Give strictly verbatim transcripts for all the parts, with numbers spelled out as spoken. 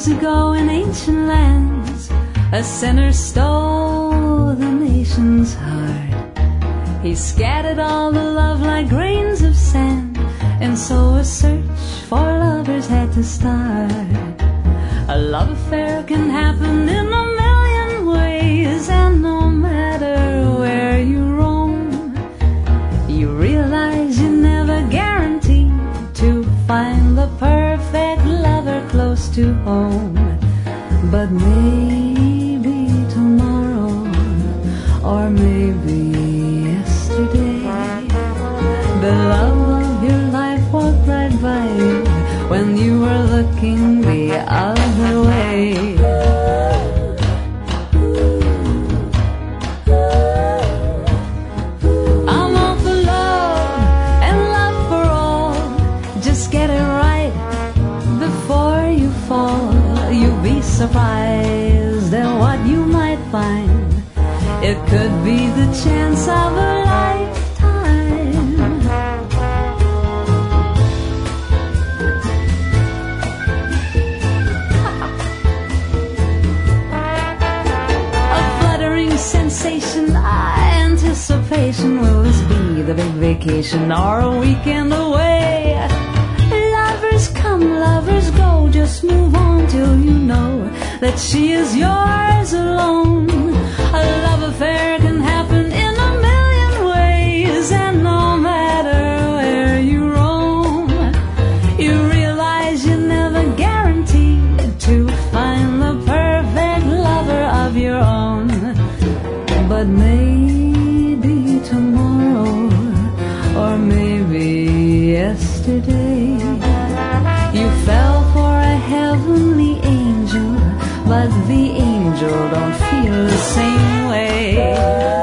years ago in ancient lands, a sinner stole the nation's heart. He scattered all the love like grains of sand, and so a search for lovers had to start. A love affair can happen in a million ways, and no matter where you roam, you realize you're never guaranteed to find the perfect lover close to home. But maybe tomorrow, or maybe yesterday, the love of your life walked right by you when you were looking the other way. I'm all for love and love for all. Just get it right before you fall. You'll be surprised at what you might find. It could be the chance of a lifetime. A fluttering sensation, anticipation. Will this be the big vacation or a weekend away? Lovers come, lovers go. Just move on till you know that she is yours alone. A love affair can happen in a million ways, and no matter where you roam, you realize you're never guaranteed to find the perfect lover of your own. But maybe tomorrow, or maybe yesterday, you fell for a heavenly angel, but the angel don't feel the same way.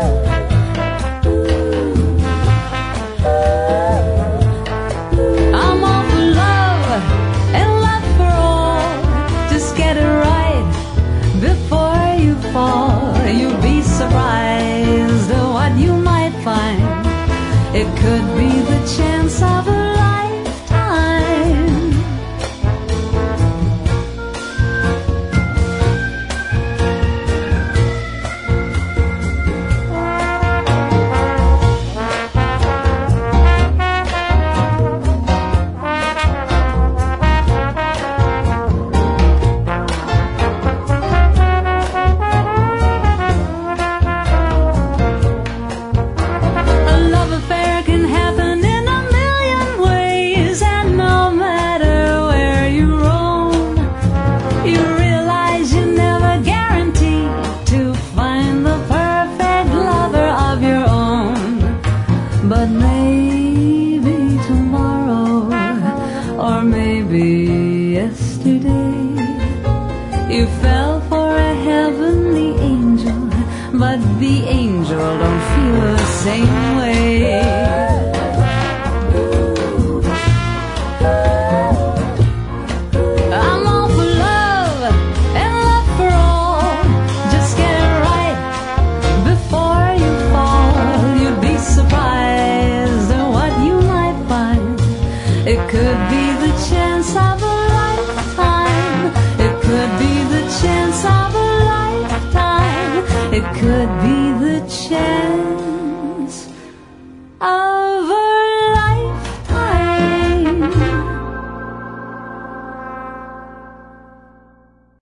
I'm all for love and love for all. Just get it right before you fall. You'll be surprised at what you might find. It could be the chance of a lifetime. But maybe tomorrow, or maybe yesterday, you fell for a heavenly angel, but the angel don't feel the same way.